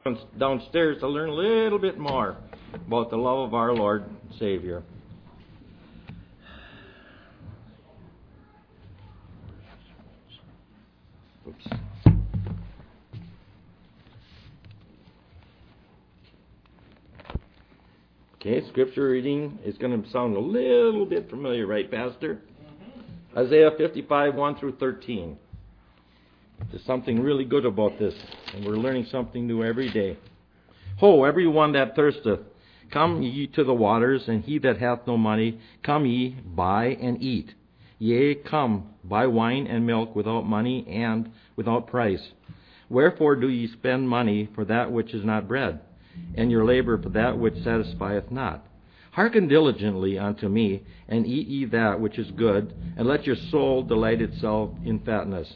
downstairs to learn a little bit more about the love of our Lord and Savior. Oops. Okay, scripture reading is going to sound a little bit familiar, right, Pastor? Mm-hmm. Isaiah 55, 1 through 13. There's something really good about this, and we're learning something new every day. Ho, everyone that thirsteth, come ye to the waters, and he that hath no money, come ye, buy and eat. Yea, come, buy wine and milk without money and without price. Wherefore do ye spend money for that which is not bread, and your labor for that which satisfieth not? Hearken diligently unto me, and eat ye that which is good, and let your soul delight itself in fatness.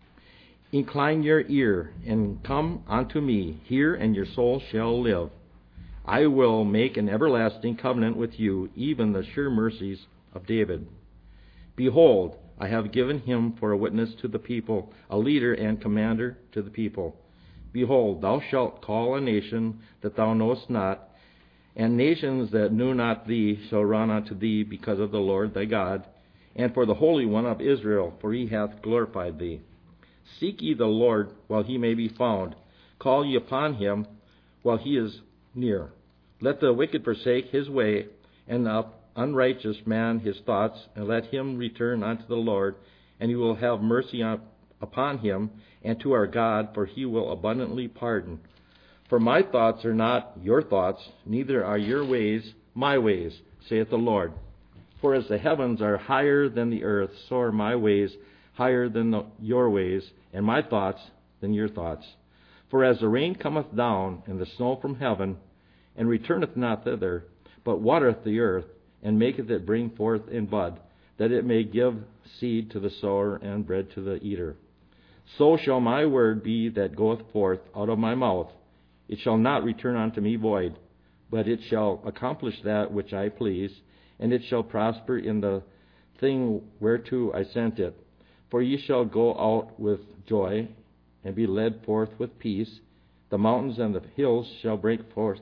Incline your ear, and come unto me. Hear, and your soul shall live. I will make an everlasting covenant with you, even the sure mercies of David. Behold, I have given him for a witness to the people, a leader and commander to the people. Behold, thou shalt call a nation that thou knowest not, and nations that knew not thee shall run unto thee because of the Lord thy God, and for the Holy One of Israel, for he hath glorified thee. Seek ye the Lord while he may be found. Call ye upon him while he is near. Let the wicked forsake his way, and the unrighteous man his thoughts, and let him return unto the Lord, and he will have mercy upon him, and to our God, for he will abundantly pardon. For my thoughts are not your thoughts, neither are your ways my ways, saith the Lord. For as the heavens are higher than the earth, so are my ways higher than your ways, and my thoughts than your thoughts. For as the rain cometh down, and the snow from heaven, and returneth not thither, but watereth the earth, and maketh it bring forth in bud, that it may give seed to the sower and bread to the eater. So shall my word be that goeth forth out of my mouth. It shall not return unto me void, but it shall accomplish that which I please, and it shall prosper in the thing whereto I sent it. For ye shall go out with joy, and be led forth with peace. The mountains and the hills shall break forth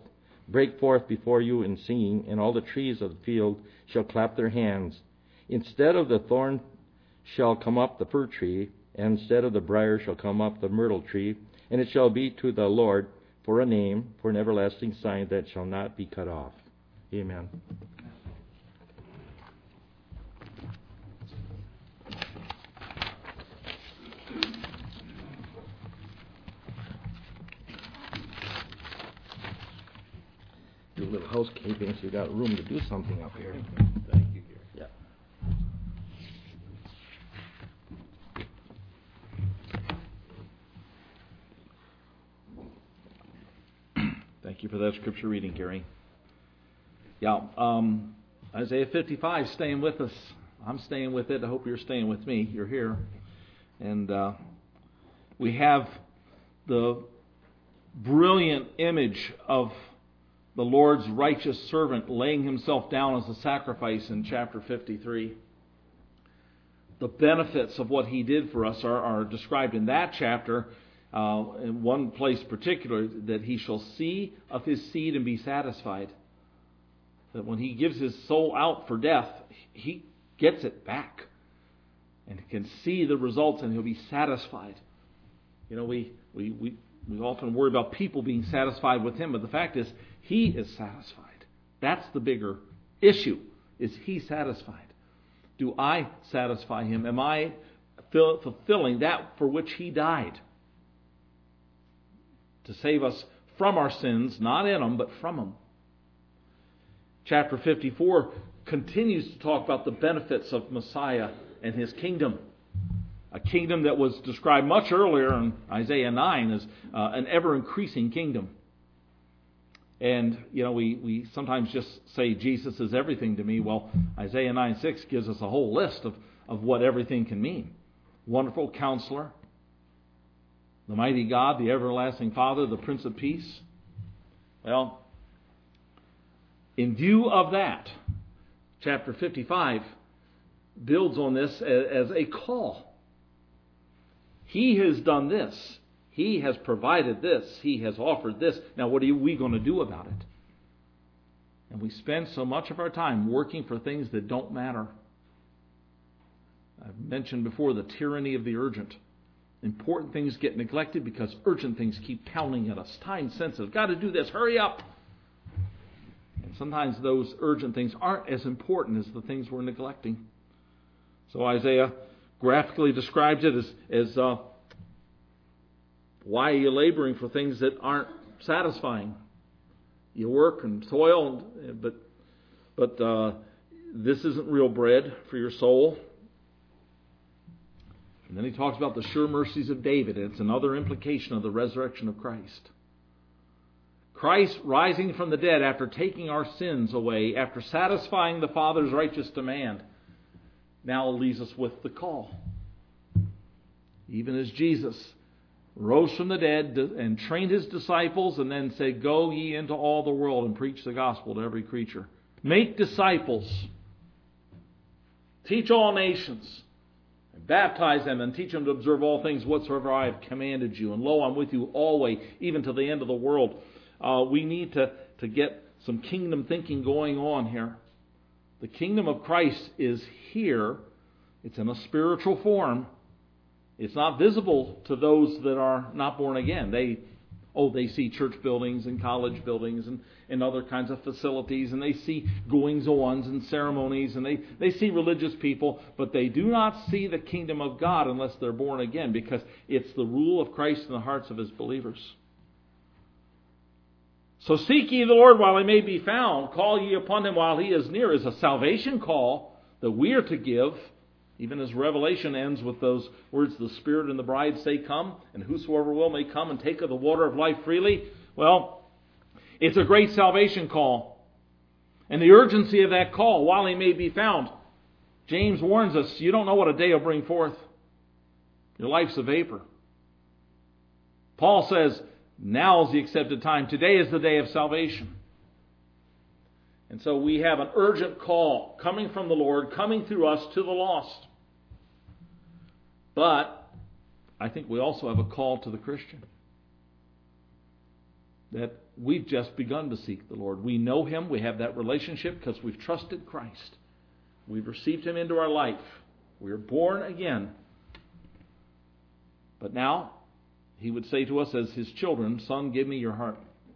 before you in singing, and all the trees of the field shall clap their hands. Instead of the thorn shall come up the fir tree, and instead of the brier shall come up the myrtle tree, and it shall be to the Lord for a name, for an everlasting sign that shall not be cut off. Amen. Do a little housekeeping so you got room to do something up here. Thank you, Gary. Yeah. Thank you for that scripture reading, Gary. Yeah, Isaiah 55, staying with us. I'm staying with it. I hope you're staying with me. You're here. And we have the brilliant image of the Lord's righteous servant laying himself down as a sacrifice in chapter 53. The benefits of what he did for us are described in that chapter. In one place particular, that he shall see of his seed and be satisfied. That when he gives his soul out for death, he gets it back. And he can see the results and he'll be satisfied. You know, we often worry about people being satisfied with him, but the fact is, he is satisfied. That's the bigger issue. Is he satisfied? Do I satisfy him? Am I fulfilling that for which he died? To save us from our sins, not in them, but from them. Chapter 54 continues to talk about the benefits of Messiah and his kingdom. A kingdom that was described much earlier in Isaiah 9 as an ever-increasing kingdom. And, you know, we sometimes just say Jesus is everything to me. Well, Isaiah 9:6 gives us a whole list of what everything can mean. Wonderful Counselor, the mighty God, the everlasting Father, the Prince of Peace. Well, in view of that, chapter 55 builds on this as a call. He has done this. He has provided this. He has offered this. Now what are we going to do about it? And we spend so much of our time working for things that don't matter. I've mentioned before the tyranny of the urgent. Important things get neglected because urgent things keep pounding at us. Time sensitive. Got to do this. Hurry up. And sometimes those urgent things aren't as important as the things we're neglecting. So Isaiah graphically describes it as why are you laboring for things that aren't satisfying? You work and toil, but this isn't real bread for your soul. And then he talks about the sure mercies of David. And it's another implication of the resurrection of Christ. Christ rising from the dead after taking our sins away, after satisfying the Father's righteous demand, now leaves us with the call. Even as Jesus rose from the dead and trained his disciples and then said, "Go ye into all the world and preach the gospel to every creature. Make disciples. Teach all nations. Baptize them and teach them to observe all things whatsoever I have commanded you. And lo, I'm with you always, even to the end of the world." We need to get some kingdom thinking going on here. The kingdom of Christ is here. It's in a spiritual form. It's not visible to those that are not born again. They see church buildings and college buildings and other kinds of facilities, and they see goings-ons and ceremonies, and they see religious people, but they do not see the kingdom of God unless they're born again, because it's the rule of Christ in the hearts of his believers. So seek ye the Lord while he may be found. Call ye upon him while he is near is a salvation call that we are to give, even as Revelation ends with those words, "The Spirit and the bride say, Come, and whosoever will may come and take of the water of life freely." Well, it's a great salvation call. And the urgency of that call, while he may be found. James warns us, you don't know what a day will bring forth. Your life's a vapor. Paul says, now is the accepted time. Today is the day of salvation. And so we have an urgent call coming from the Lord, coming through us to the lost. But I think we also have a call to the Christian. That we've just begun to seek the Lord. We know him. We have that relationship because we've trusted Christ. We've received him into our life. We're born again. But now, he would say to us as his children, "Son, give me your heart."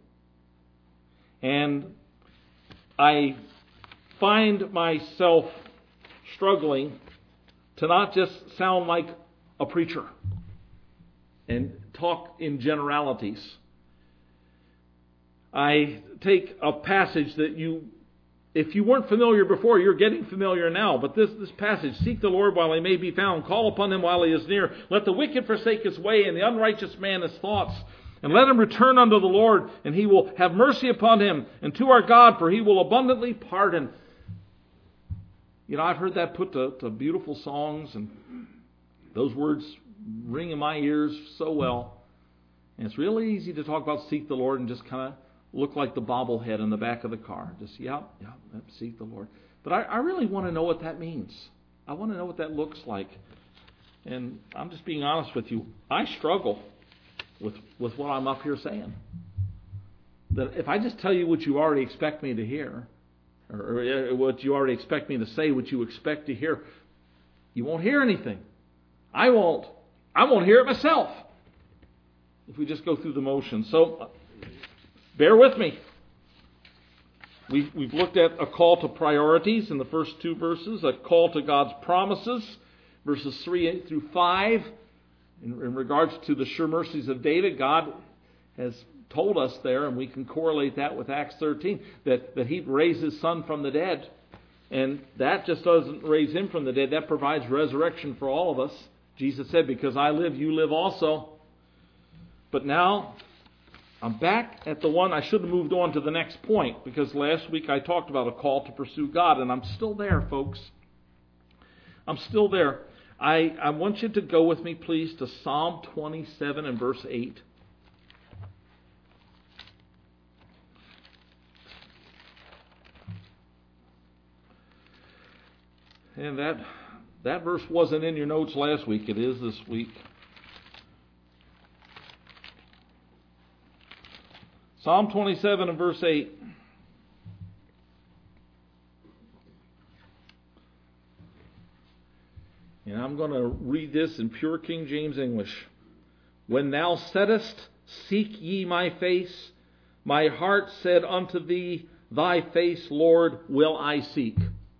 And I find myself struggling to not just sound like a preacher and talk in generalities. I take a passage that if you weren't familiar before, you're getting familiar now. But this passage, "Seek the Lord while he may be found. Call upon him while he is near. Let the wicked forsake his way, and the unrighteous man his thoughts. And let him return unto the Lord, and he will have mercy upon him. And to our God, for he will abundantly pardon." You know, I've heard that put to beautiful songs, and those words ring in my ears so well. And it's really easy to talk about seek the Lord and just kind of look like the bobblehead in the back of the car. Just, seek the Lord. But I really want to know what that means. I want to know what that looks like. And I'm just being honest with you. I struggle with what I'm up here saying. That if I just tell you what you already expect me to hear, or what you already expect me to say, what you expect to hear, you won't hear anything. I won't hear it myself if we just go through the motions. So bear with me. We've looked at a call to priorities in the first two verses, a call to God's promises, verses 3 through 5. In regards to the sure mercies of David, God has told us there, and we can correlate that with Acts 13, that he raised his son from the dead. And that just doesn't raise him from the dead. That provides resurrection for all of us. Jesus said, "Because I live, you live also." But now, I'm back at the one. I should have moved on to the next point, because last week I talked about a call to pursue God, and I'm still there, folks. I'm still there. I want you to go with me, please, to Psalm 27 and verse 8. And that verse wasn't in your notes last week. It is this week. Psalm 27 and verse 8. And I'm going to read this in pure King James English. When thou saidst, seek ye my face, my heart said unto thee, thy face, Lord, will I seek.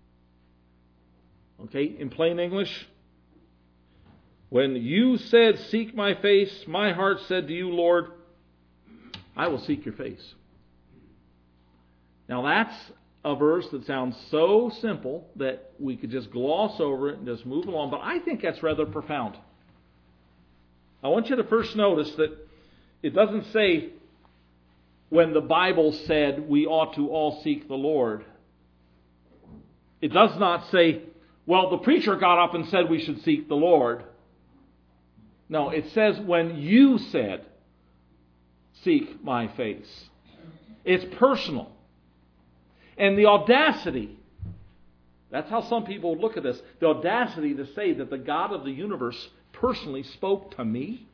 Okay, in plain English. When you said, seek my face, my heart said to you, Lord, I will seek your face. Now that's a verse that sounds so simple that we could just gloss over it and just move along, but I think that's rather profound. I want you to first notice that it doesn't say when the Bible said we ought to all seek the Lord. It does not say, well, the preacher got up and said we should seek the Lord. No, it says when you said, seek my face. It's personal. And the audacity, that's how some people look at this, the audacity to say that the God of the universe personally spoke to me.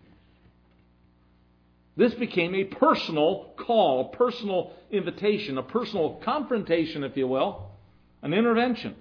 This became a personal call, a personal invitation, a personal confrontation, if you will, an intervention.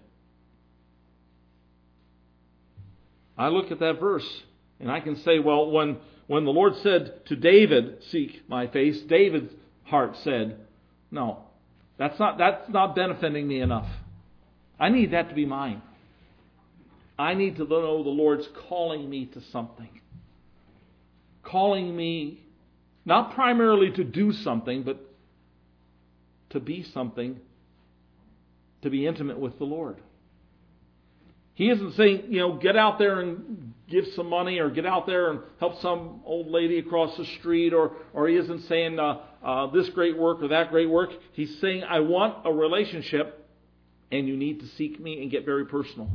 I look at that verse and I can say, well, when the Lord said to David, seek my face, David's heart said, no, that's not benefiting me enough. I need that to be mine. I need to know the Lord's calling me to something. Calling me not primarily to do something, but to be something, to be intimate with the Lord. He isn't saying, get out there and give some money, or get out there and help some old lady across the street, or he isn't saying this great work or that great work. He's saying, I want a relationship, and you need to seek me and get very personal.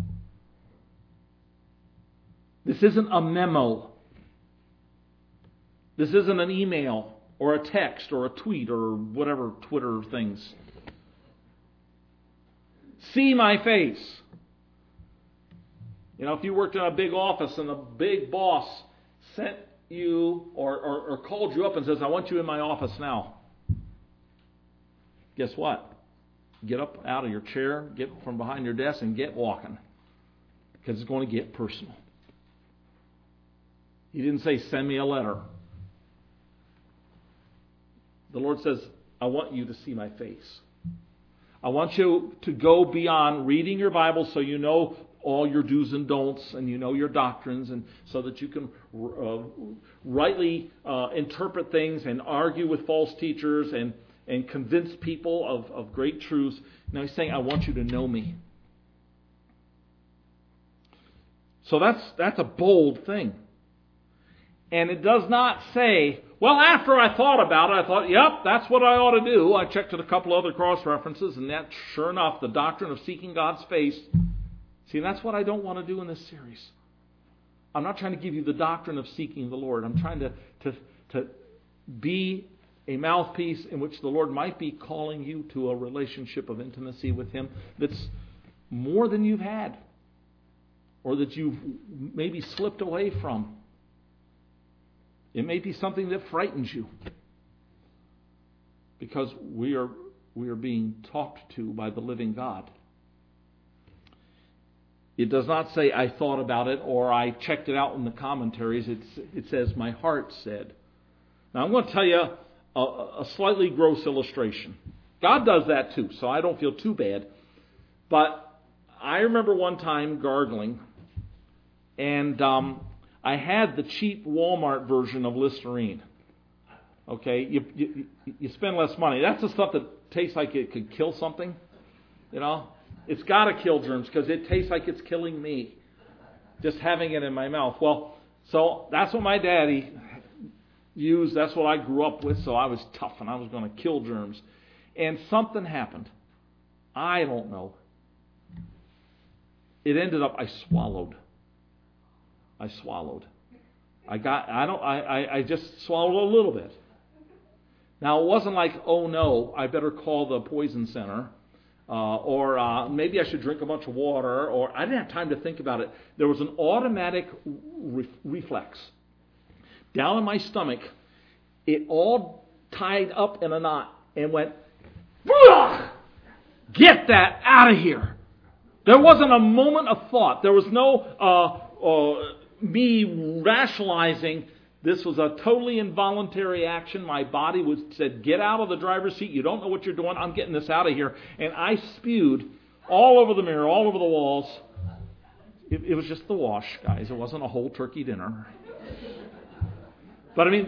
This isn't a memo. This isn't an email or a text or a tweet or whatever Twitter things. See my face. If you worked in a big office and the big boss sent you or called you up and says, I want you in my office now. Guess what? Get up out of your chair, get from behind your desk, and get walking. Because it's going to get personal. He didn't say, send me a letter. The Lord says, I want you to see my face. I want you to go beyond reading your Bible so you know all your do's and don'ts, and you know your doctrines, and so that you can rightly interpret things and argue with false teachers and convince people of great truths. Now he's saying, I want you to know me. So that's a bold thing. And it does not say, well, after I thought about it, I thought, yep, that's what I ought to do. I checked at a couple other cross-references, and that, sure enough, the doctrine of seeking God's face. See, that's what I don't want to do in this series. I'm not trying to give you the doctrine of seeking the Lord. I'm trying to be a mouthpiece in which the Lord might be calling you to a relationship of intimacy with Him that's more than you've had, or that you've maybe slipped away from. It may be something that frightens you, because we are being talked to by the living God. It does not say, I thought about it, or I checked it out in the commentaries. It says, my heart said. Now I'm going to tell you a slightly gross illustration. God does that too, so I don't feel too bad. But I remember one time gargling, and I had the cheap Walmart version of Listerine. Okay, you spend less money. That's the stuff that tastes like it could kill something. It's got to kill germs because it tastes like it's killing me, just having it in my mouth. Well, so that's what my daddy used. That's what I grew up with. So I was tough and I was going to kill germs. And something happened. I don't know. It ended up I swallowed. I just swallowed a little bit. Now it wasn't like, oh no, I better call the poison center. Or maybe I should drink a bunch of water, or I didn't have time to think about it. There was an automatic reflex. Down in my stomach, it all tied up in a knot and went, "Ugh! Get that out of here." There wasn't a moment of thought. There was no me rationalizing. This was a totally involuntary action. My body said, "Get out of the driver's seat. You don't know what you're doing. I'm getting this out of here." And I spewed all over the mirror, all over the walls. It was just the wash, guys. It wasn't a whole turkey dinner. But I mean,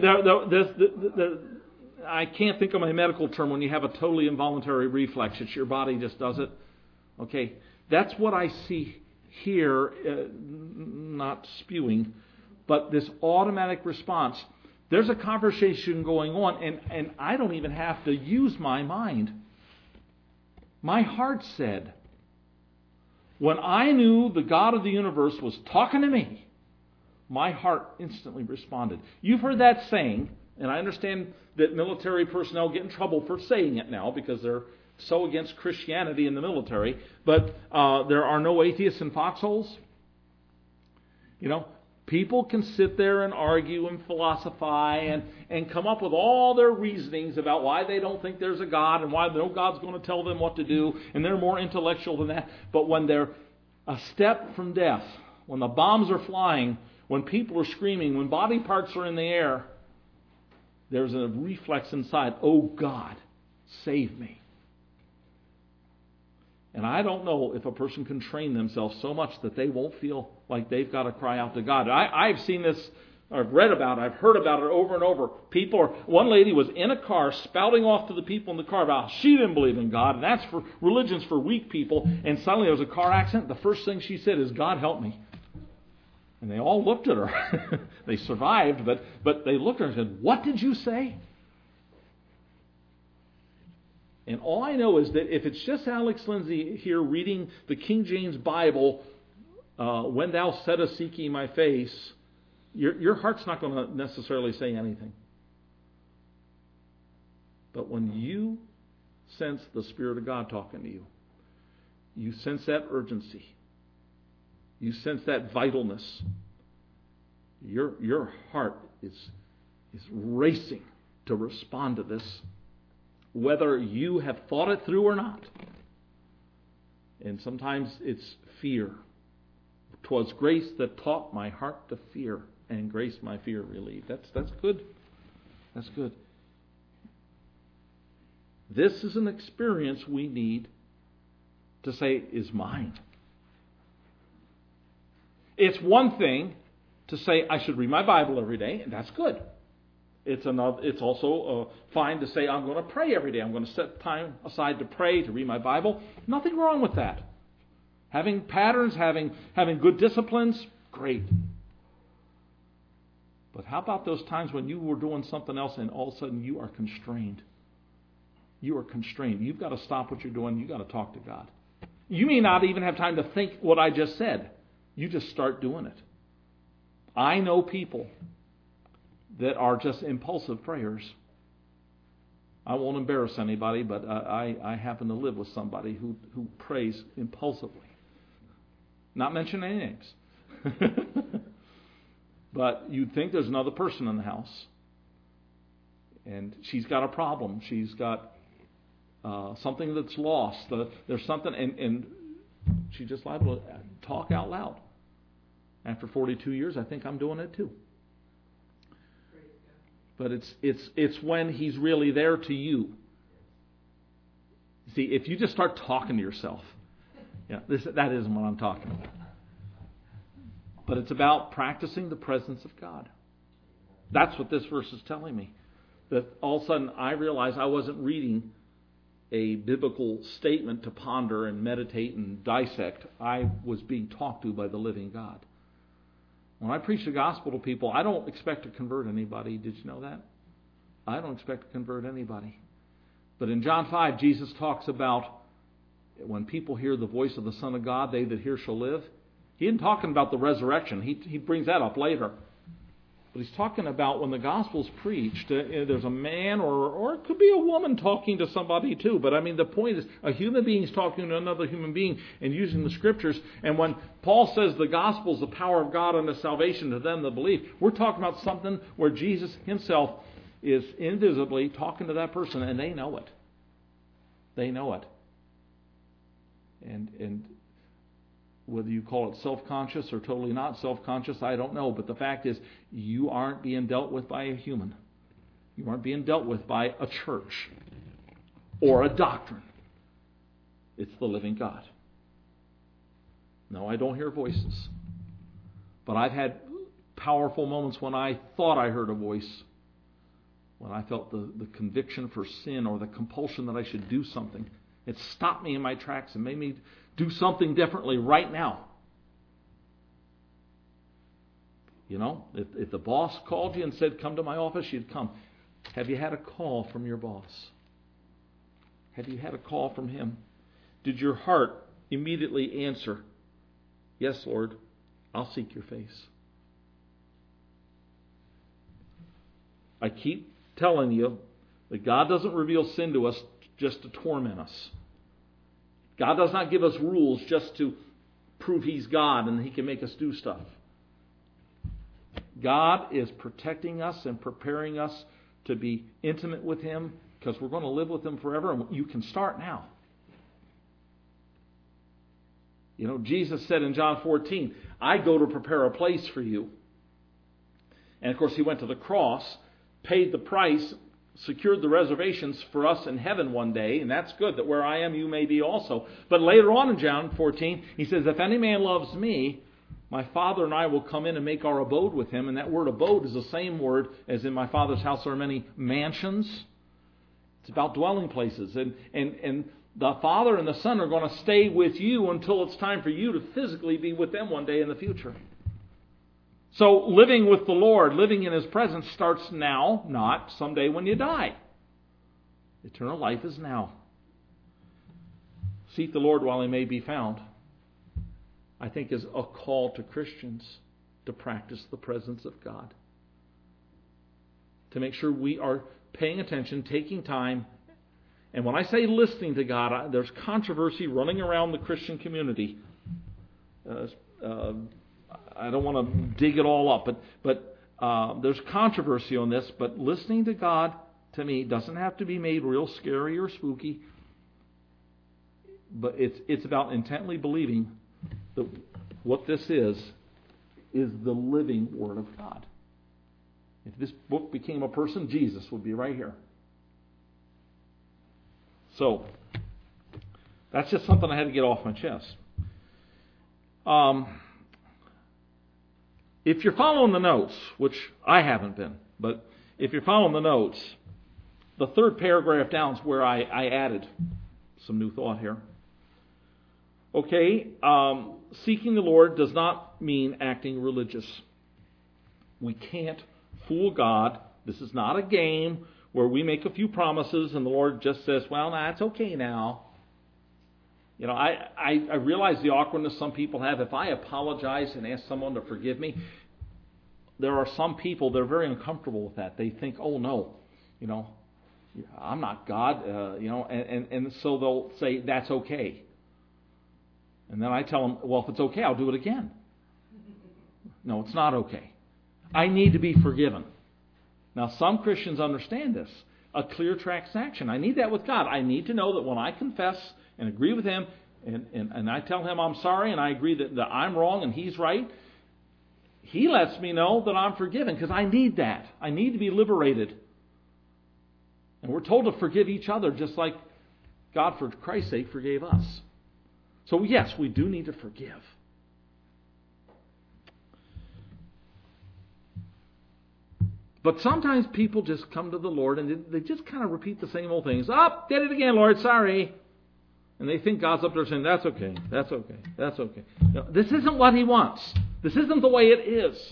I can't think of my medical term when you have a totally involuntary reflex. It's your body just does it. Okay, that's what I see here, not spewing, but this automatic response. There's a conversation going on, and I don't even have to use my mind. My heart said, when I knew the God of the universe was talking to me, my heart instantly responded. You've heard that saying, and I understand that military personnel get in trouble for saying it now because they're so against Christianity in the military, but there are no atheists in foxholes. You know, people can sit there and argue and philosophize and come up with all their reasonings about why they don't think there's a God and why no God's going to tell them what to do, and they're more intellectual than that. But when they're a step from death, when the bombs are flying, when people are screaming, when body parts are in the air, there's a reflex inside, "Oh God, save me." And I don't know if a person can train themselves so much that they won't feel like they've got to cry out to God. I've seen this, I've read about it, I've heard about it over and over. One lady was in a car spouting off to the people in the car about how she didn't believe in God, and that's for religion's for weak people. And suddenly there was a car accident. The first thing she said is, "God help me." And they all looked at her. They survived, but they looked at her and said, "What did you say?" And all I know is that if it's just Alex Lindsay here reading the King James Bible, "When thou saidst, seek ye my face," your heart's not going to necessarily say anything. But when you sense the Spirit of God talking to you, you sense that urgency, you sense that vitalness, your heart is racing to respond to this, whether you have thought it through or not. And sometimes it's fear. "'Twas grace that taught my heart to fear, and grace my fear relieved." That's good. That's good. This is an experience we need to say is mine. It's one thing to say I should read my Bible every day, and that's good. It's also fine to say I'm going to pray every day. I'm going to set time aside to pray, to read my Bible. Nothing wrong with that. Having patterns, having good disciplines, great. But how about those times when you were doing something else and all of a sudden you are constrained? You are constrained. You've got to stop what you're doing. You've got to talk to God. You may not even have time to think what I just said. You just start doing it. I know people that are just impulsive prayers. I won't embarrass anybody, but I happen to live with somebody who prays impulsively. Not mention any names. But you'd think there's another person in the house. And she's got a problem. She's got something that's lost. There's something, and she just liable to talk out loud. After 42 years, I think I'm doing it too. But it's when He's really there to you. See, if you just start talking to yourself, that isn't what I'm talking about. But it's about practicing the presence of God. That's what this verse is telling me. That all of a sudden I realized I wasn't reading a biblical statement to ponder and meditate and dissect. I was being talked to by the living God. When I preach the gospel to people, I don't expect to convert anybody. Did you know that? I don't expect to convert anybody. But in John 5, Jesus talks about when people hear the voice of the Son of God, they that hear shall live. He isn't talking about the resurrection. He brings that up later. But he's talking about when the gospel's preached, there's a man or it could be a woman talking to somebody too. But I mean, the point is a human being is talking to another human being and using the scriptures. And when Paul says the gospel is the power of God unto salvation to them that believe, we're talking about something where Jesus himself is invisibly talking to that person, and they know it. They know it. And whether you call it self-conscious or totally not self-conscious, I don't know. But the fact is, you aren't being dealt with by a human. You aren't being dealt with by a church or a doctrine. It's the living God. No, I don't hear voices. But I've had powerful moments when I thought I heard a voice, when I felt the conviction for sin or the compulsion that I should do something. It stopped me in my tracks and made me do something differently right now. You know, if the boss called you and said, come to my office, you'd come. Have you had a call from your boss? Have you had a call from him? Did your heart immediately answer, yes, Lord, I'll seek your face? I keep telling you that God doesn't reveal sin to us just to torment us. God does not give us rules just to prove He's God and He can make us do stuff. God is protecting us and preparing us to be intimate with Him because we're going to live with Him forever, and you can start now. You know, Jesus said in John 14, I go to prepare a place for you. And of course, He went to the cross, paid the price, secured the reservations for us in heaven one day, and that's good, that where I am you may be also. But later on in John 14, He says, if any man loves me, my Father and I will come in and make our abode with him. And that word abode is the same word as in my Father's house there are many mansions. It's about dwelling places. And the Father and the Son are going to stay with you until it's time for you to physically be with them one day in the future. So living with the Lord, living in His presence starts now, not someday when you die. Eternal life is now. Seek the Lord while He may be found, I think, is a call to Christians to practice the presence of God. To make sure we are paying attention, taking time. And when I say listening to God, there's controversy running around the Christian community. I don't want to dig it all up, but there's controversy on this. But listening to God, to me, doesn't have to be made real scary or spooky. But it's about intently believing that what this is the living Word of God. If this book became a person, Jesus would be right here. So, that's just something I had to get off my chest. If you're following the notes, which I haven't been, but if you're following the notes, the third paragraph down is where I added some new thought here. Okay, seeking the Lord does not mean acting religious. We can't fool God. This is not a game where we make a few promises and the Lord just says, well, it's okay now. You know, I realize the awkwardness some people have. If I apologize and ask someone to forgive me, there are some people that are very uncomfortable with that. They think, oh no, you know, I'm not God, and so they'll say, that's okay. And then I tell them, well, if it's okay, I'll do it again. No, it's not okay. I need to be forgiven. Now, some Christians understand this. A clear transaction. I need that with God. I need to know that when I confess and agree with Him, and I tell Him I'm sorry, and I agree that I'm wrong and He's right, He lets me know that I'm forgiven, because I need that. I need to be liberated. And we're told to forgive each other just like God, for Christ's sake, forgave us. So yes, we do need to forgive. But sometimes people just come to the Lord and they just kind of repeat the same old things. Did it again, Lord, sorry. And they think God's up there saying, that's okay, that's okay, that's okay. No, this isn't what He wants. This isn't the way it is.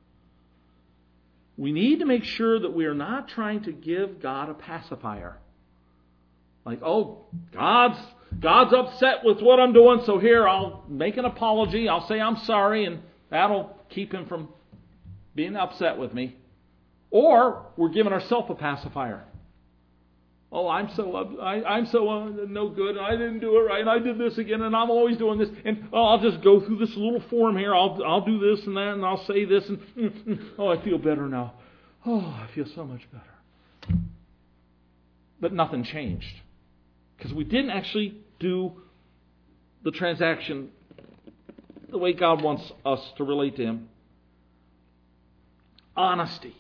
We need to make sure that we are not trying to give God a pacifier. Like, God's upset with what I'm doing, so here, I'll make an apology, I'll say I'm sorry, and that'll keep Him from being upset with me. Or we're giving ourselves a pacifier. I'm so no good, and I didn't do it right, and I did this again, and I'm always doing this, and I'll just go through this little form here. I'll do this and that, and I'll say this, and I feel better now. I feel so much better. But nothing changed. Because we didn't actually do the transaction the way God wants us to relate to Him. Honesty.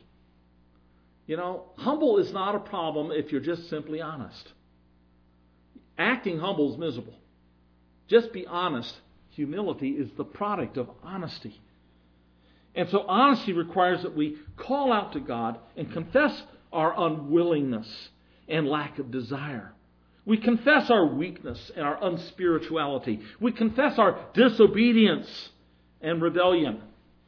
Humble is not a problem if you're just simply honest. Acting humble is miserable. Just be honest. Humility is the product of honesty. And so honesty requires that we call out to God and confess our unwillingness and lack of desire. We confess our weakness and our unspirituality. We confess our disobedience and rebellion.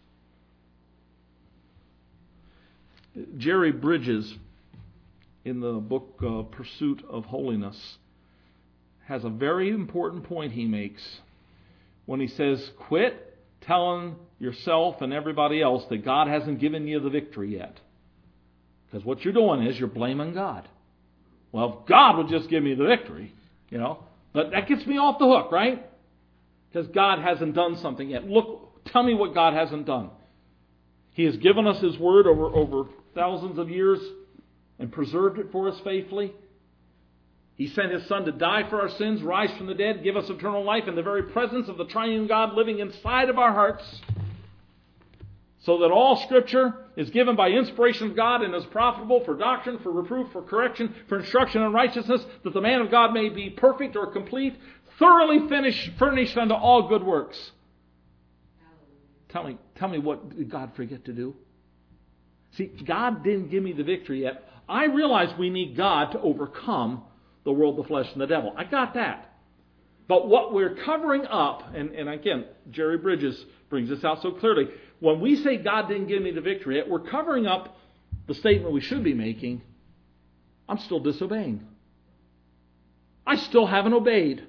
Jerry Bridges, in the book Pursuit of Holiness, has a very important point he makes when he says, quit telling yourself and everybody else that God hasn't given you the victory yet. Because what you're doing is you're blaming God. Well, if God would just give me the victory, but that gets me off the hook, right? Because God hasn't done something yet. Look, tell me what God hasn't done. He has given us His Word over thousands of years and preserved it for us faithfully. He sent His Son to die for our sins, rise from the dead, give us eternal life in the very presence of the triune God living inside of our hearts. So that all Scripture is given by inspiration of God and is profitable for doctrine, for reproof, for correction, for instruction in righteousness, that the man of God may be perfect or complete, thoroughly furnished unto all good works. Tell me what did God forget to do? See, God didn't give me the victory yet. I realize we need God to overcome the world, the flesh, and the devil. I got that. But what we're covering up, and again, Jerry Bridges brings this out so clearly, when we say God didn't give me the victory yet, we're covering up the statement we should be making, I'm still disobeying. I still haven't obeyed.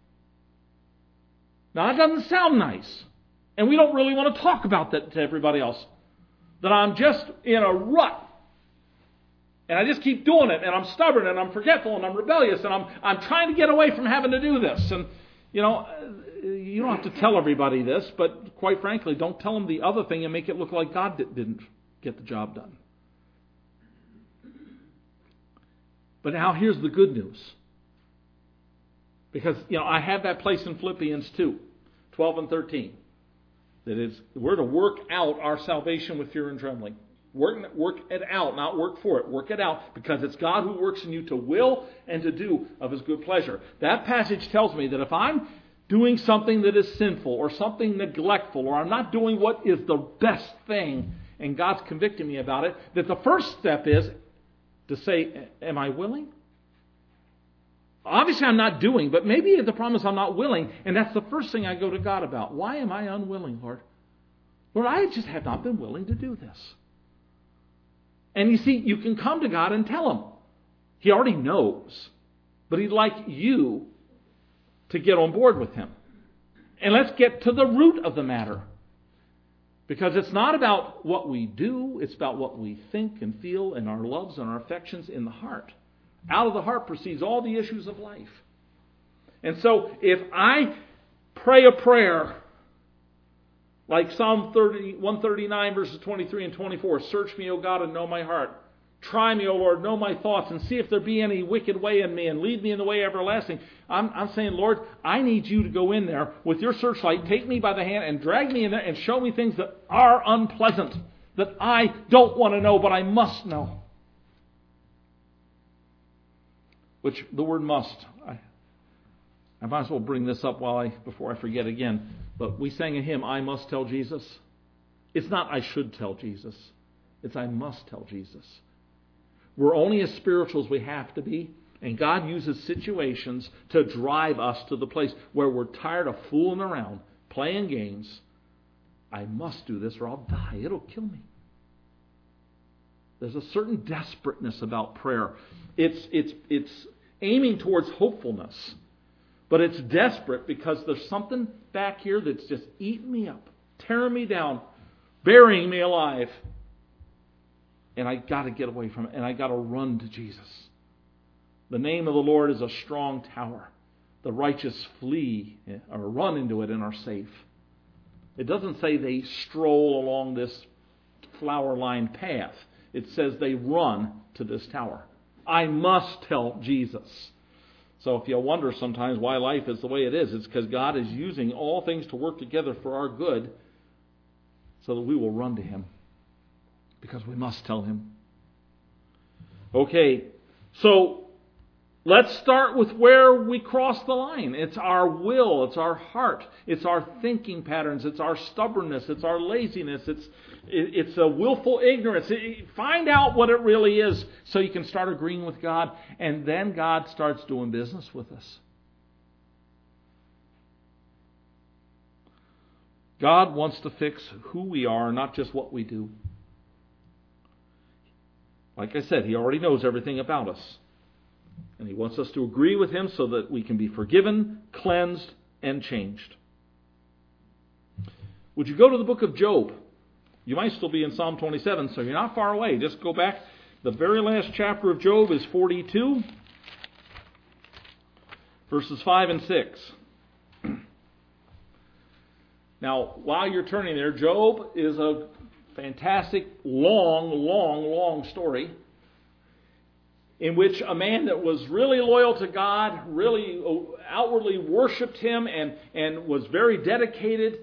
Now, that doesn't sound nice. And we don't really want to talk about that to everybody else. That I'm just in a rut. And I just keep doing it. And I'm stubborn and I'm forgetful and I'm rebellious. And I'm trying to get away from having to do this. And, you don't have to tell everybody this. But quite frankly, don't tell them the other thing and make it look like God didn't get the job done. But now here's the good news. Because, I have that place in Philippians 2, 12 and 13. That we're to work out our salvation with fear and trembling. Work it out, not work for it. Work it out because it's God who works in you to will and to do of His good pleasure. That passage tells me that if I'm doing something that is sinful or something neglectful or I'm not doing what is the best thing and God's convicting me about it, that the first step is to say, am I willing? Obviously I'm not doing, but maybe the problem is I'm not willing, and that's the first thing I go to God about. Why am I unwilling, Lord? Lord, I just have not been willing to do this. And you see, you can come to God and tell Him. He already knows, but He'd like you to get on board with Him. And let's get to the root of the matter. Because it's not about what we do, it's about what we think and feel and our loves and our affections in the heart. Out of the heart proceeds all the issues of life. And so if I pray a prayer like Psalm 139 verses 23 and 24, search me, O God, and know my heart. Try me, O Lord, know my thoughts, and see if there be any wicked way in me, and lead me in the way everlasting. I'm saying, Lord, I need you to go in there with your searchlight, take me by the hand, and drag me in there and show me things that are unpleasant, that I don't want to know, but I must know. Which the word must, I might as well bring this up before I forget again. But we sang a hymn, I must tell Jesus. It's not I should tell Jesus. It's I must tell Jesus. We're only as spiritual as we have to be. And God uses situations to drive us to the place where we're tired of fooling around, playing games. I must do this or I'll die. It'll kill me. There's a certain desperateness about prayer. It's aiming towards hopefulness. But it's desperate because there's something back here that's just eating me up, tearing me down, burying me alive. And I got to get away from it. And I got to run to Jesus. The name of the Lord is a strong tower. The righteous flee or run into it and are safe. It doesn't say they stroll along this flower-lined path. it says they run to this tower. I must tell Jesus. So if you wonder sometimes why life is the way it is, it's because God is using all things to work together for our good so that we will run to Him. Because we must tell Him. Okay, so let's start with where we cross the line. It's our will, it's our heart, it's our thinking patterns, it's our stubbornness, it's our laziness, it's a willful ignorance. Find out what it really is so you can start agreeing with God, and then God starts doing business with us. God wants to fix who we are, not just what we do. Like I said, He already knows everything about us. And He wants us to agree with Him so that we can be forgiven, cleansed, and changed. Would you go to the book of Job? You might still be in Psalm 27, so you're not far away. Just go back. The very last chapter of Job is 42, verses 5 and 6. Now, while you're turning there, Job is a fantastic, long story in which a man that was really loyal to God, really outwardly worshipped Him, and was very dedicated.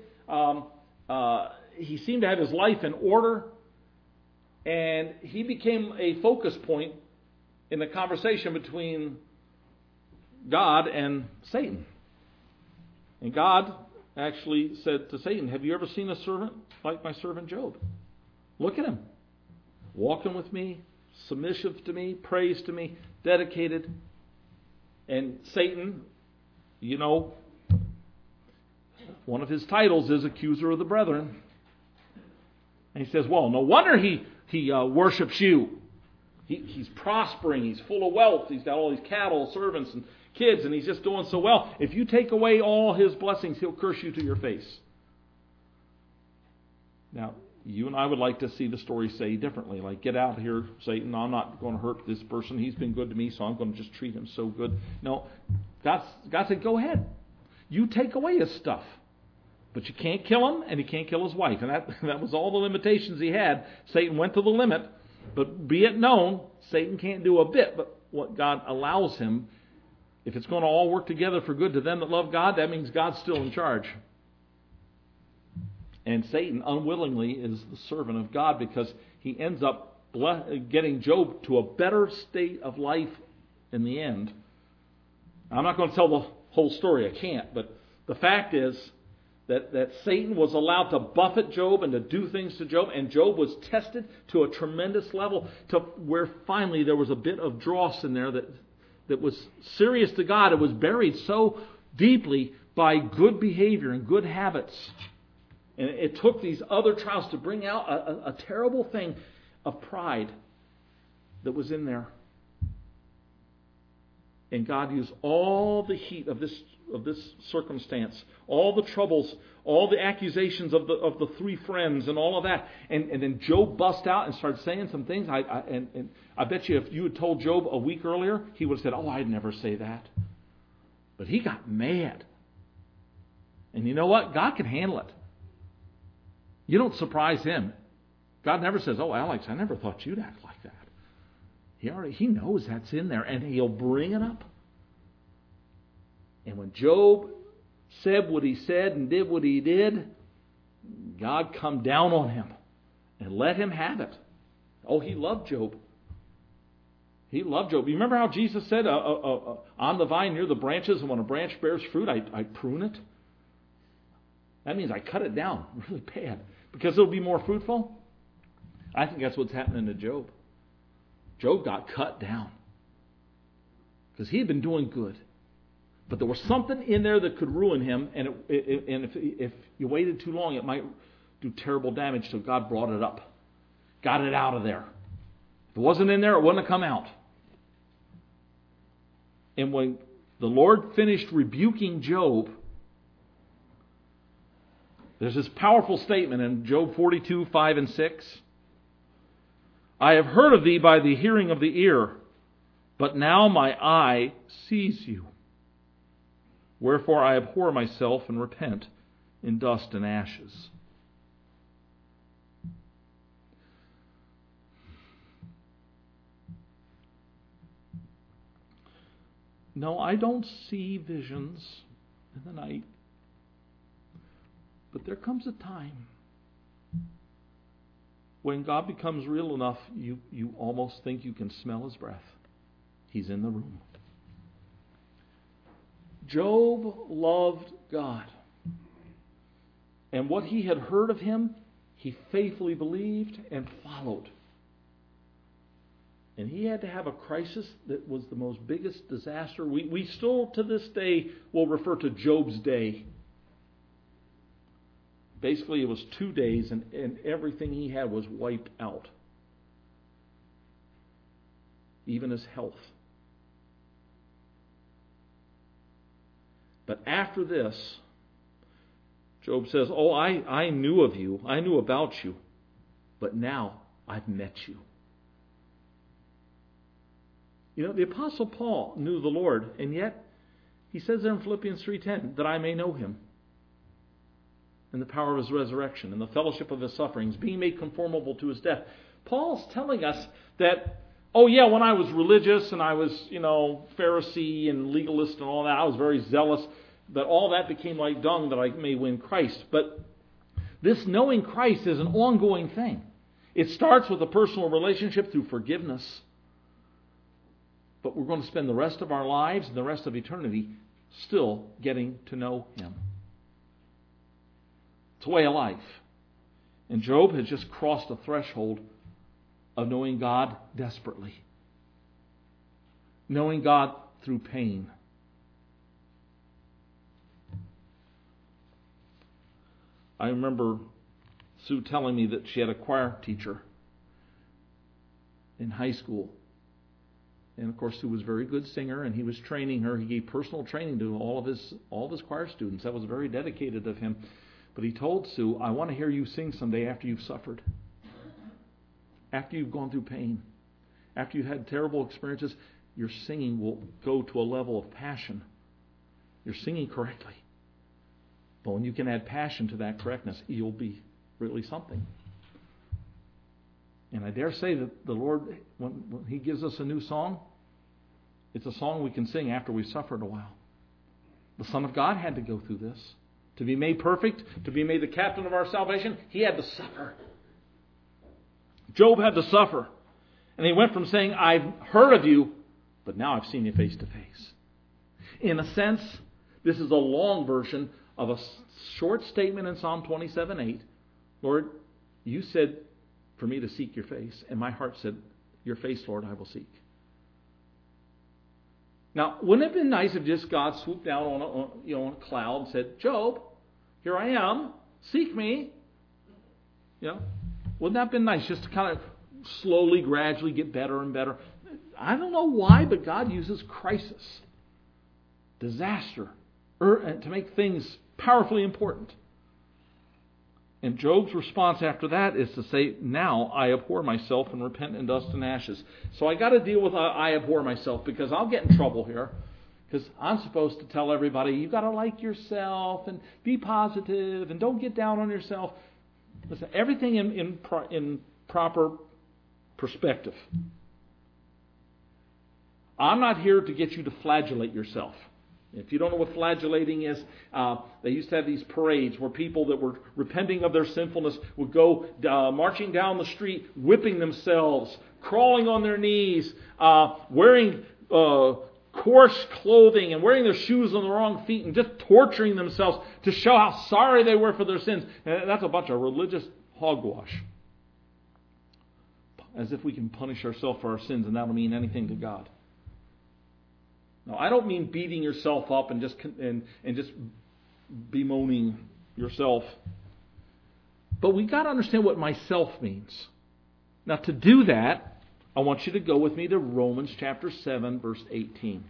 He seemed to have his life in order, and he became a focus point in the conversation between God and Satan. And God actually said to Satan, "Have you ever seen a servant like my servant Job? Look at him, walking with me, submissive to me, prays to me, dedicated." And Satan, you know, one of his titles is accuser of the brethren. And he says, well, no wonder he worships you. He's prospering, he's full of wealth, he's got all these cattle, servants, and kids, and he's just doing so well. If you take away all his blessings, he'll curse you to your face. Now, you and I would like to see the story say differently. Like, get out of here, Satan. I'm not going to hurt this person. He's been good to me, so I'm going to just treat him so good. No, God said, go ahead. You take away his stuff. But you can't kill him, and you can't kill his wife. And that was all the limitations he had. Satan went to the limit. But be it known, Satan can't do a bit but what God allows him. If it's going to all work together for good to them that love God, that means God's still in charge. And Satan unwillingly is the servant of God because he ends up getting Job to a better state of life in the end. I'm not going to tell the whole story. I can't. But the fact is that Satan was allowed to buffet Job and to do things to Job. And Job was tested to a tremendous level to where finally there was a bit of dross in there that was serious to God. It was buried so deeply by good behavior and good habits. And it took these other trials to bring out a terrible thing of pride that was in there. And God used all the heat of this circumstance, all the troubles, all the accusations of the three friends and all of that. And then Job bust out and started saying some things. And I bet you if you had told Job a week earlier, he would have said, I'd never say that. But he got mad. And you know what? God can handle it. You don't surprise Him. God never says, Alex, I never thought you'd act like that. He knows that's in there, and He'll bring it up. And when Job said what he said and did what he did, God come down on him and let him have it. He loved Job. He loved Job. You remember how Jesus said, I'm the vine, you're the branches, and when a branch bears fruit, I prune it? That means I cut it down really bad because it'll be more fruitful. I think that's what's happening to Job. Job got cut down because he had been doing good. But there was something in there that could ruin him, and if you waited too long, it might do terrible damage. So God brought it up, got it out of there. If it wasn't in there, it wouldn't have come out. And when the Lord finished rebuking Job, there's this powerful statement in Job 42, 5 and 6. I have heard of thee by the hearing of the ear, but now my eye sees you. Wherefore I abhor myself and repent in dust and ashes. No, I don't see visions in the night. But there comes a time when God becomes real enough, you almost think you can smell His breath. He's in the room. Job loved God. And what he had heard of Him, he faithfully believed and followed. And he had to have a crisis that was the most biggest disaster. We still, to this day, will refer to Job's day. Basically, it was 2 days, and everything he had was wiped out. Even his health. But after this, Job says, "Oh, I knew of you. I knew about you. But now I've met you." You know, the Apostle Paul knew the Lord, and yet he says there in Philippians 3:10, that I may know Him and the power of His resurrection and the fellowship of His sufferings, being made conformable to His death. Paul's telling us that, oh yeah, when I was religious and I was, Pharisee and legalist and all that, I was very zealous, but all that became like dung that I may win Christ. But this knowing Christ is an ongoing thing. It starts with a personal relationship through forgiveness. But we're going to spend the rest of our lives and the rest of eternity still getting to know Him. It's a way of life. And Job has just crossed a threshold of knowing God desperately. Knowing God through pain. I remember Sue telling me that she had a choir teacher in high school. And of course, Sue was a very good singer, and he was training her. He gave personal training to all of his choir students. That was very dedicated of him. But he told Sue, "I want to hear you sing someday after you've suffered, after you've gone through pain, after you've had terrible experiences. Your singing will go to a level of passion. You're singing correctly. But when you can add passion to that correctness, you'll be really something." And I dare say that the Lord, when He gives us a new song, it's a song we can sing after we've suffered a while. The Son of God had to go through this. To be made perfect, to be made the captain of our salvation, He had to suffer. Job had to suffer. And he went from saying, "I've heard of you, but now I've seen you face to face." In a sense, this is a long version of a short statement in Psalm 27:8. "Lord, you said for me to seek your face, and my heart said, your face, Lord, I will seek." Now, wouldn't it have been nice if just God swooped down on a cloud and said, "Job, here I am, seek me"? Wouldn't that have been nice just to kind of slowly, gradually get better and better? I don't know why, but God uses crisis, disaster, to make things powerfully important. And Job's response after that is to say, "Now I abhor myself and repent in dust and ashes." So I got to deal with I abhor myself, because I'll get in trouble here. Because I'm supposed to tell everybody, you got to like yourself and be positive and don't get down on yourself. Listen, everything in proper perspective. I'm not here to get you to flagellate yourself. If you don't know what flagellating is, they used to have these parades where people that were repenting of their sinfulness would go marching down the street, whipping themselves, crawling on their knees, wearing coarse clothing and wearing their shoes on the wrong feet and just torturing themselves to show how sorry they were for their sins. And that's a bunch of religious hogwash. As if we can punish ourselves for our sins and that'll mean anything to God. Now, I don't mean beating yourself up and just bemoaning yourself. But we got to understand what myself means. Now, to do that, I want you to go with me to Romans chapter 7, verse 18.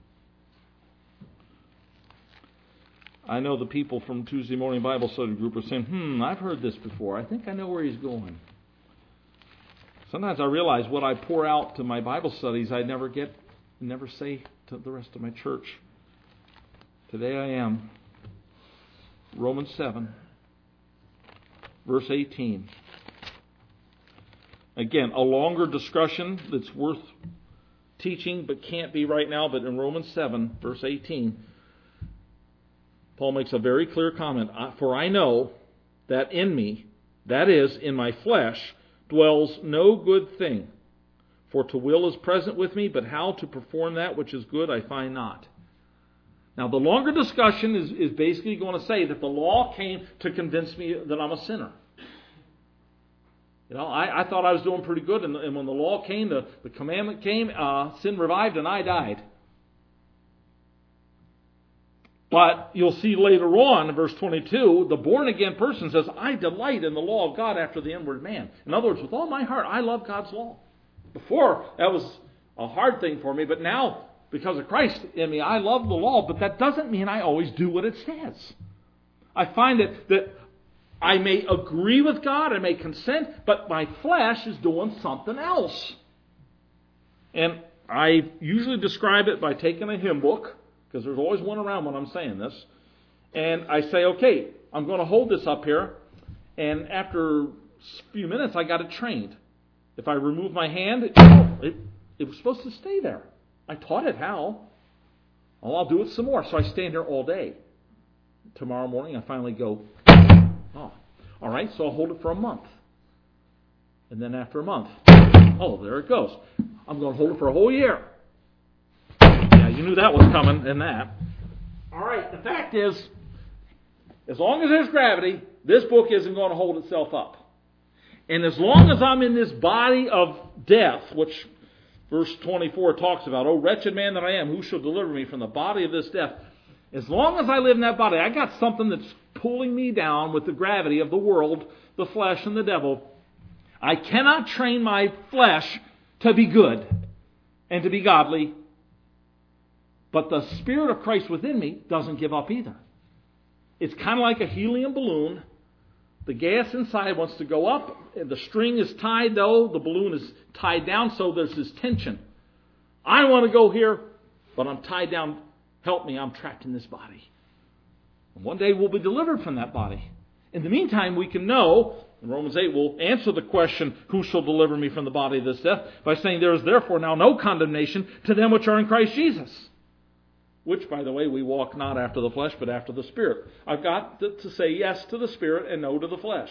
I know the people from Tuesday morning Bible study group are saying, I've heard this before. I think I know where he's going. Sometimes I realize what I pour out to my Bible studies, I never say to the rest of my church. Today I am. Romans 7, verse 18. Again, a longer discussion that's worth teaching, but can't be right now, but in Romans 7, verse 18, Paul makes a very clear comment. For I know that in me, that is, in my flesh, dwells no good thing. For to will is present with me, but how to perform that which is good I find not. Now, the longer discussion is basically going to say that the law came to convince me that I'm a sinner. You know, I thought I was doing pretty good, and when the law came, the commandment came, sin revived, and I died. But you'll see later on, in verse 22, the born-again person says, I delight in the law of God after the inward man. In other words, with all my heart, I love God's law. Before, that was a hard thing for me, but now, because of Christ in me, I love the law, but that doesn't mean I always do what it says. I find that I may agree with God, I may consent, but my flesh is doing something else. And I usually describe it by taking a hymn book, because there's always one around when I'm saying this, and I say, okay, I'm going to hold this up here, and after a few minutes, I got it trained. If I remove my hand, it was supposed to stay there. I taught it how. Well, I'll do it some more. So I stand there all day. Tomorrow morning, I finally go, oh, all right, so I'll hold it for a month. And then after a month, oh, there it goes. I'm going to hold it for a whole year. Yeah, you knew that was coming and that. All right, the fact is, as long as there's gravity, this book isn't going to hold itself up. And as long as I'm in this body of death, which verse 24 talks about, oh, wretched man that I am, who shall deliver me from the body of this death? As long as I live in that body, I got something that's pulling me down with the gravity of the world, the flesh, and the devil. I cannot train my flesh to be good and to be godly. But the Spirit of Christ within me doesn't give up either. It's kind of like a helium balloon. The gas inside wants to go up. The string is tied, though. The balloon is tied down, so there's this tension. I want to go here, but I'm tied down. Help me, I'm trapped in this body. And one day we'll be delivered from that body. In the meantime, we can know, in Romans 8, we'll answer the question, who shall deliver me from the body of this death? By saying, there is therefore now no condemnation to them which are in Christ Jesus. Which, by the way, we walk not after the flesh, but after the Spirit. I've got to say yes to the Spirit and no to the flesh.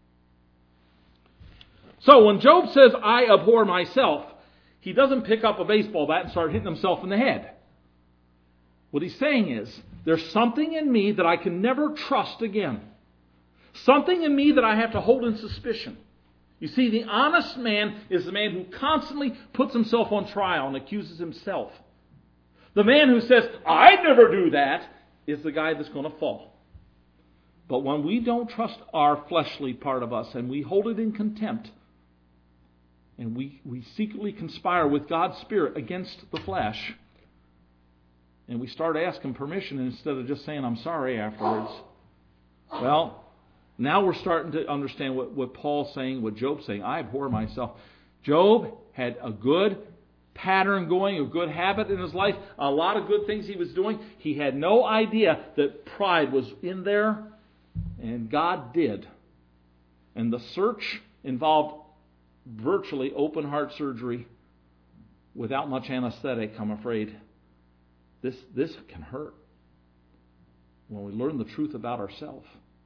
So when Job says, I abhor myself, he doesn't pick up a baseball bat and start hitting himself in the head. What he's saying is, there's something in me that I can never trust again. Something in me that I have to hold in suspicion. You see, the honest man is the man who constantly puts himself on trial and accuses himself. The man who says, I'd never do that, is the guy that's going to fall. But when we don't trust our fleshly part of us and we hold it in contempt, and we secretly conspire with God's Spirit against the flesh, and we start asking permission instead of just saying, I'm sorry afterwards, well, now we're starting to understand what Paul's saying, what Job's saying. I abhor myself. Job had a good pattern going, a good habit in his life, a lot of good things he was doing. He had no idea that pride was in there, and God did. And the search involved virtually open heart surgery without much anesthetic, I'm afraid. This can hurt when we learn the truth about ourselves.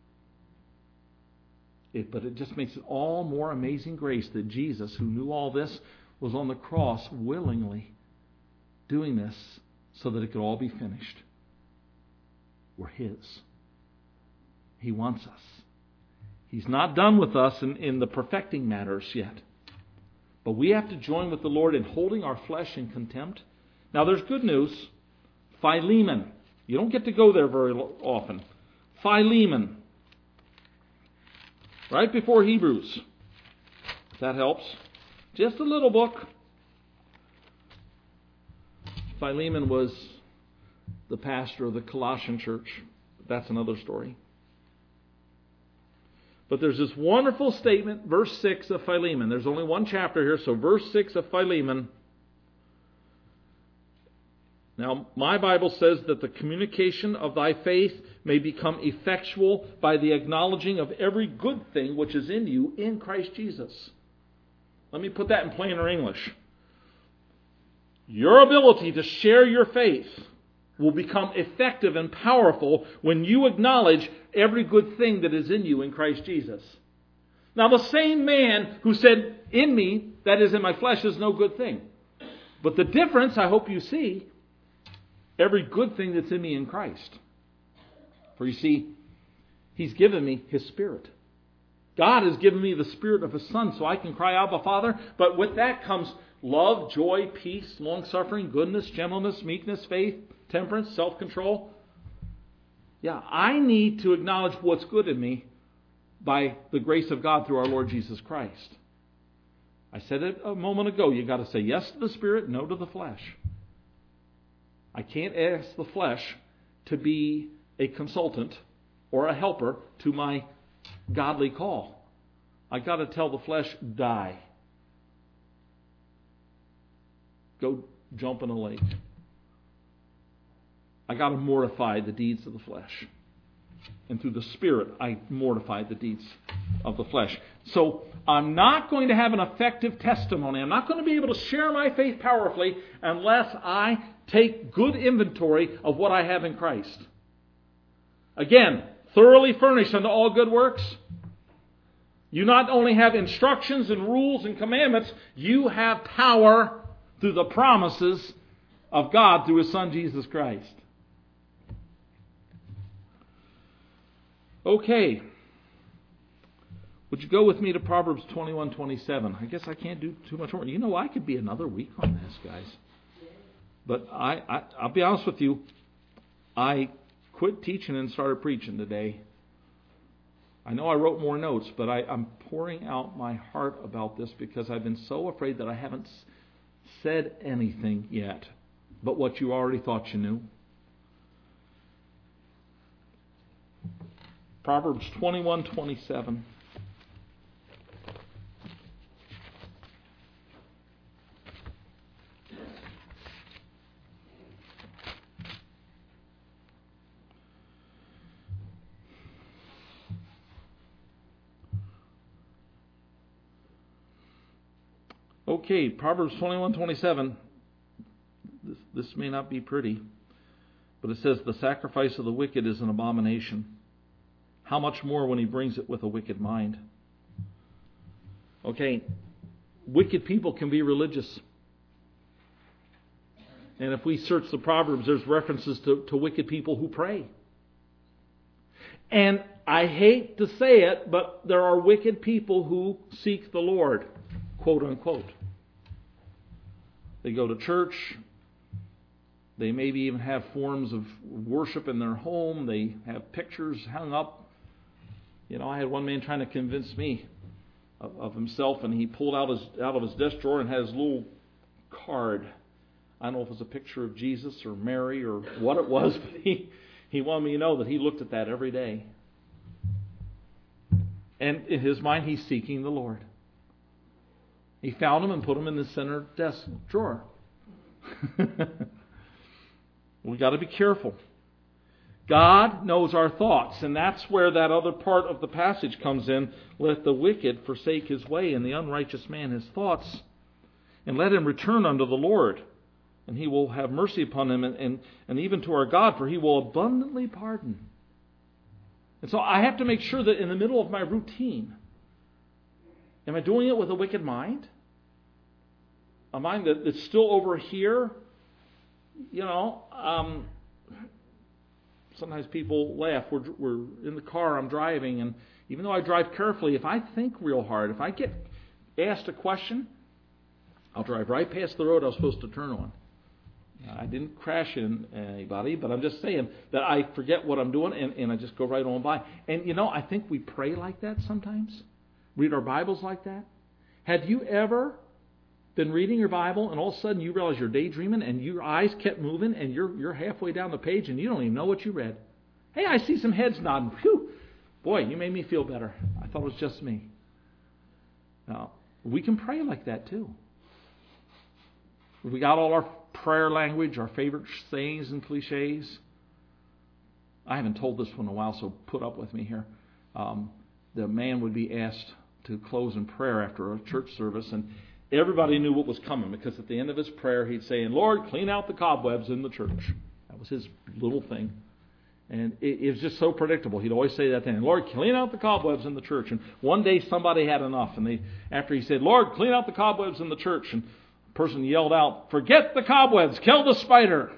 But it just makes it all more amazing grace that Jesus, who knew all this, was on the cross willingly doing this so that it could all be finished. We're His. He wants us. He's not done with us in the perfecting matters yet. But we have to join with the Lord in holding our flesh in contempt. Now there's good news. Philemon. You don't get to go there very often. Philemon. Right before Hebrews. If that helps. Just a little book. Philemon was the pastor of the Colossian church. That's another story. But there's this wonderful statement, verse 6 of Philemon. There's only one chapter here, so verse 6 of Philemon. Now, my Bible says that the communication of thy faith may become effectual by the acknowledging of every good thing which is in you in Christ Jesus. Let me put that in plainer English. Your ability to share your faith will become effective and powerful when you acknowledge every good thing that is in you in Christ Jesus. Now, the same man who said, in me, that is in my flesh, is no good thing. But the difference, I hope you see, every good thing that's in me in Christ. For you see, He's given me His Spirit. God has given me the Spirit of His Son so I can cry, Abba, Father. But with that comes love, joy, peace, long-suffering, goodness, gentleness, meekness, faith, temperance, self-control. Yeah, I need to acknowledge what's good in me by the grace of God through our Lord Jesus Christ. I said it a moment ago. You've got to say yes to the Spirit, no to the flesh. I can't ask the flesh to be a consultant or a helper to my godly call. I got to tell the flesh, die. Go jump in a lake. I got to mortify the deeds of the flesh. And through the Spirit, I mortify the deeds of the flesh. So I'm not going to have an effective testimony. I'm not going to be able to share my faith powerfully unless I take good inventory of what I have in Christ. Again, thoroughly furnished unto all good works. You not only have instructions and rules and commandments, you have power through the promises of God through His Son Jesus Christ. Okay. Would you go with me to Proverbs 21:27? I guess I can't do too much more. You know, I could be another week on this, guys. But I'll be honest with you. I quit teaching and started preaching today. I know I wrote more notes, but I'm pouring out my heart about this because I've been so afraid that I haven't said anything yet but what you already thought you knew. Proverbs 21:27. Okay, Proverbs 21:27. This may not be pretty, but it says, the sacrifice of the wicked is an abomination. How much more when he brings it with a wicked mind? Okay, wicked people can be religious. And if we search the Proverbs, there's references to wicked people who pray. And I hate to say it, but there are wicked people who seek the Lord, quote unquote. They go to church. They maybe even have forms of worship in their home. They have pictures hung up. You know, I had one man trying to convince me of himself, and he pulled out of his desk drawer and had his little card. I don't know if it was a picture of Jesus or Mary or what it was, but he wanted me to know that he looked at that every day. And in his mind, he's seeking the Lord. He found him and put him in the center desk drawer. We got to be careful. God knows our thoughts, and that's where that other part of the passage comes in. Let the wicked forsake his way, and the unrighteous man his thoughts, and let him return unto the Lord, and He will have mercy upon him, and even to our God, for He will abundantly pardon. And so I have to make sure that in the middle of my routine, am I doing it with a wicked mind? A mind that's still over here? You know, sometimes people laugh. We're in the car, I'm driving, and even though I drive carefully, if I think real hard, if I get asked a question, I'll drive right past the road I was supposed to turn on. I didn't crash in anybody, but I'm just saying that I forget what I'm doing, and I just go right on by. And, you know, I think we pray like that sometimes. Read our Bibles like that. Have you ever been reading your Bible, and all of a sudden you realize you're daydreaming, and your eyes kept moving, and you're halfway down the page, and you don't even know what you read? Hey, I see some heads nodding. Phew! Boy, you made me feel better. I thought it was just me. Now, we can pray like that too. We got all our prayer language, our favorite sayings and cliches. I haven't told this one in a while, so put up with me here. The man would be asked to close in prayer after a church service, and everybody knew what was coming, because at the end of his prayer he'd say, Lord, clean out the cobwebs in the church. That was his little thing. And it was just so predictable. He'd always say that thing, Lord, clean out the cobwebs in the church. And one day somebody had enough. And after he said, Lord, clean out the cobwebs in the church, and the person yelled out, forget the cobwebs, kill the spider.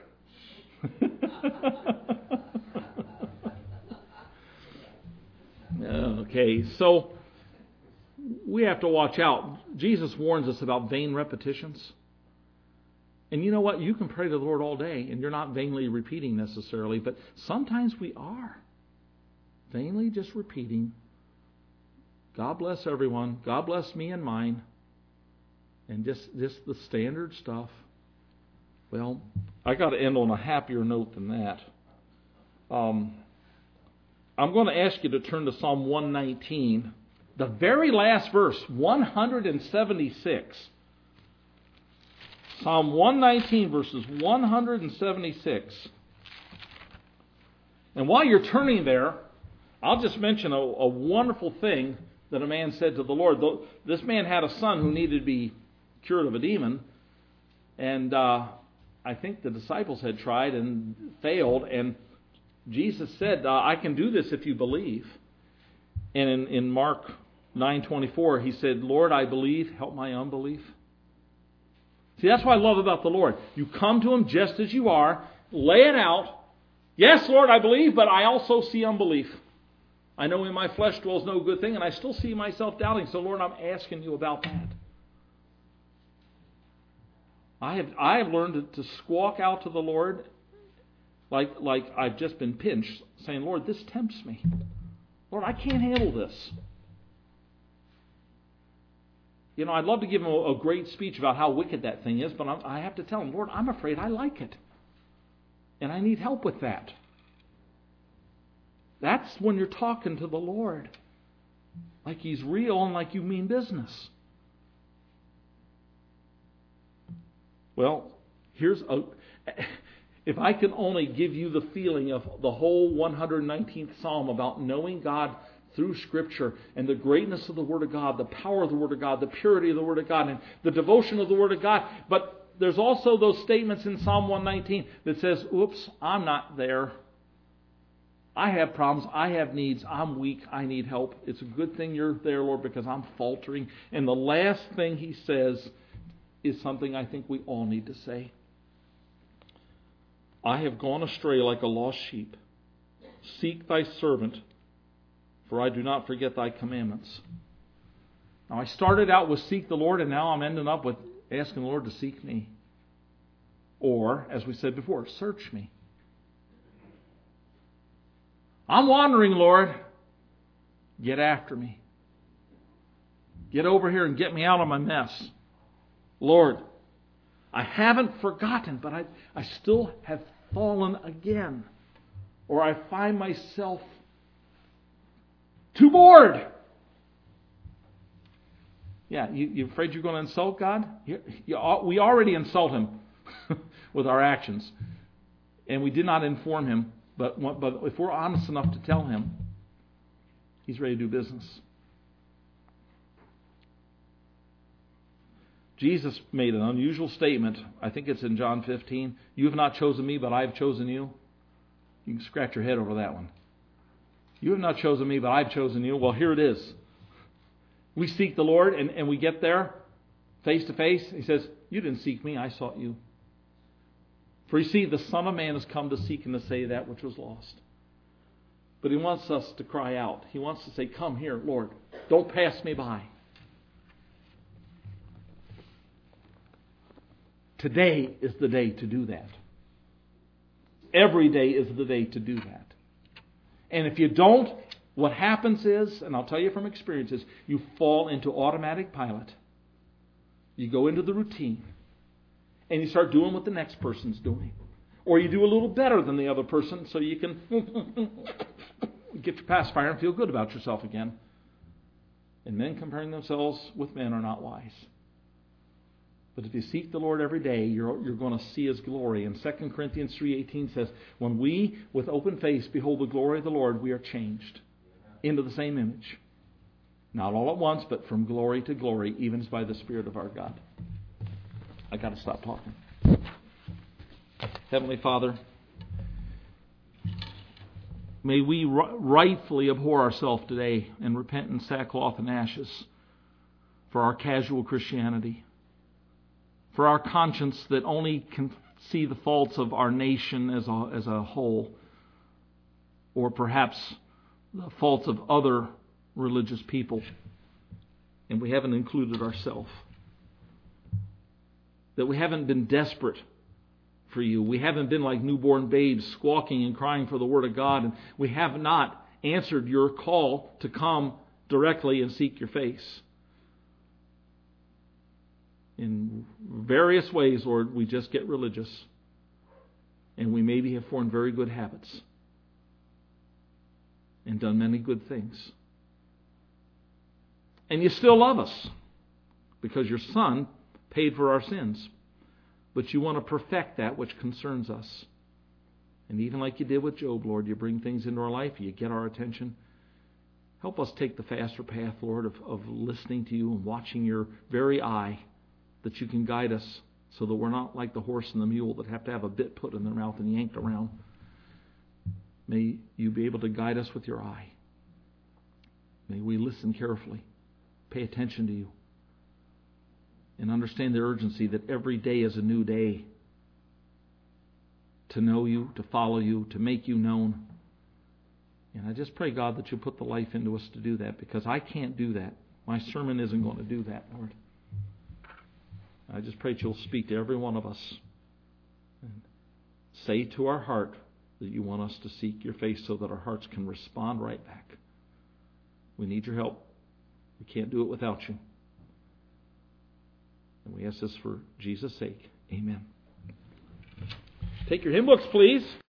Okay, so we have to watch out. Jesus warns us about vain repetitions. And you know what? You can pray to the Lord all day, and you're not vainly repeating necessarily, but sometimes we are. Vainly just repeating, God bless everyone, God bless me and mine, and just the standard stuff. Well, I got to end on a happier note than that. I'm going to ask you to turn to Psalm 119, the very last verse, 176. Psalm 119, verses 176. And while you're turning there, I'll just mention a wonderful thing that a man said to the Lord. This man had a son who needed to be cured of a demon, and I think the disciples had tried and failed, and Jesus said, I can do this if you believe. And in Mark 9:24, he said, Lord, I believe, help my unbelief. See, that's what I love about the Lord. You come to Him just as you are, lay it out. Yes, Lord, I believe, but I also see unbelief. I know in my flesh dwells no good thing, and I still see myself doubting. So, Lord, I'm asking you about that. I have learned to squawk out to the Lord like I've just been pinched, saying, Lord, this tempts me. Lord, I can't handle this. You know, I'd love to give him a great speech about how wicked that thing is, but I have to tell him, Lord, I'm afraid I like it. And I need help with that. That's when you're talking to the Lord. Like He's real and like you mean business. Well, if I can only give you the feeling of the whole 119th Psalm about knowing God through Scripture and the greatness of the Word of God, the power of the Word of God, the purity of the Word of God, and the devotion of the Word of God. But there's also those statements in Psalm 119 that says, oops, I'm not there. I have problems. I have needs. I'm weak. I need help. It's a good thing you're there, Lord, because I'm faltering. And the last thing he says is something I think we all need to say. I have gone astray like a lost sheep. Seek thy servant, for I do not forget thy commandments. Now, I started out with seek the Lord, and now I'm ending up with asking the Lord to seek me. Or, as we said before, search me. I'm wandering, Lord. Get after me. Get over here and get me out of my mess. Lord, I haven't forgotten, but I still have fallen again. Or I find myself too bored. Yeah, you're afraid you're going to insult God? We already insult Him with our actions. And we did not inform Him. But if we're honest enough to tell Him, He's ready to do business. Jesus made an unusual statement. I think it's in John 15. You have not chosen me, but I have chosen you. You can scratch your head over that one. You have not chosen me, but I've chosen you. Well, here it is. We seek the Lord, and we get there face to face. He says, you didn't seek me, I sought you. For you see, the Son of Man has come to seek and to save that which was lost. But He wants us to cry out. He wants to say, come here, Lord. Don't pass me by. Today is the day to do that. Every day is the day to do that. And if you don't, what happens is, and I'll tell you from experiences, you fall into automatic pilot. You go into the routine. And you start doing what the next person's doing. Or you do a little better than the other person so you can get your pacifier and feel good about yourself again. And men comparing themselves with men are not wise. But if you seek the Lord every day, you're going to see His glory. And 2 Corinthians 3:18 says, when we, with open face, behold the glory of the Lord, we are changed into the same image. Not all at once, but from glory to glory, even by the Spirit of our God. I got to stop talking. Heavenly Father, may we rightfully abhor ourselves today and repent in sackcloth and ashes for our casual Christianity, for our conscience that only can see the faults of our nation as a whole, or perhaps the faults of other religious people, and we haven't included ourselves. That we haven't been desperate for you. We haven't been like newborn babes squawking and crying for the Word of God, and we have not answered your call to come directly and seek your face. In various ways, Lord, we just get religious, and we maybe have formed very good habits and done many good things. And you still love us because your Son paid for our sins. But you want to perfect that which concerns us. And even like you did with Job, Lord, you bring things into our life, you get our attention. Help us take the faster path, Lord, of listening to you and watching your very eye, that you can guide us so that we're not like the horse and the mule that have to have a bit put in their mouth and yanked around. May you be able to guide us with your eye. May we listen carefully, pay attention to you, and understand the urgency that every day is a new day to know you, to follow you, to make you known. And I just pray, God, that you put the life into us to do that, because I can't do that. My sermon isn't going to do that, Lord. I just pray that you'll speak to every one of us and say to our heart that you want us to seek your face so that our hearts can respond right back. We need your help. We can't do it without you. And we ask this for Jesus' sake. Amen. Take your hymn books, please.